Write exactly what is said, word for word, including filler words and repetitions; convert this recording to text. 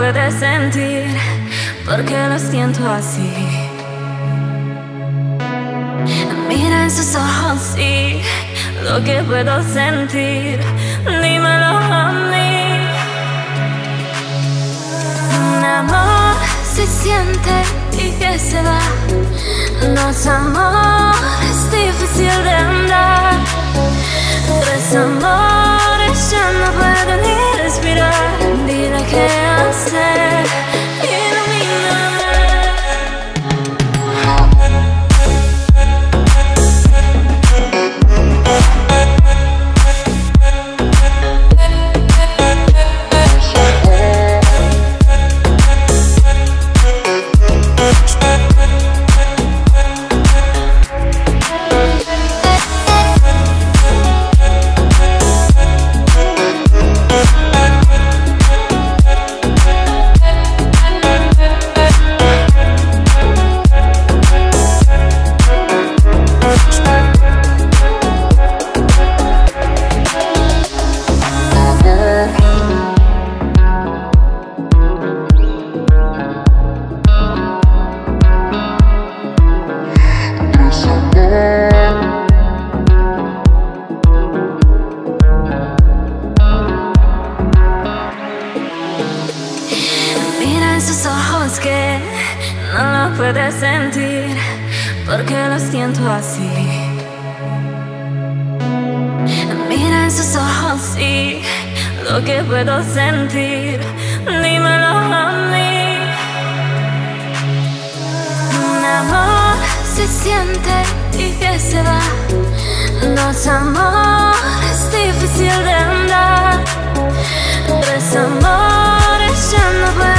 puedes sentir, porque lo siento así. Mira en sus ojos, sí, lo que puedo sentir, dímelo a mí. Un amor se siente y que se va. Dos amores difícil de andar. Tres amores ya no puedo ni respirar. Dile qué hacer, ilumíname. Sus ojos que no lo puedes sentir, porque lo siento así. Mira en sus ojos, sí, lo que puedo sentir, dímelo a mí. Un amor se siente y que se va. Dos amores difícil de andar. Tres amores ya no puedo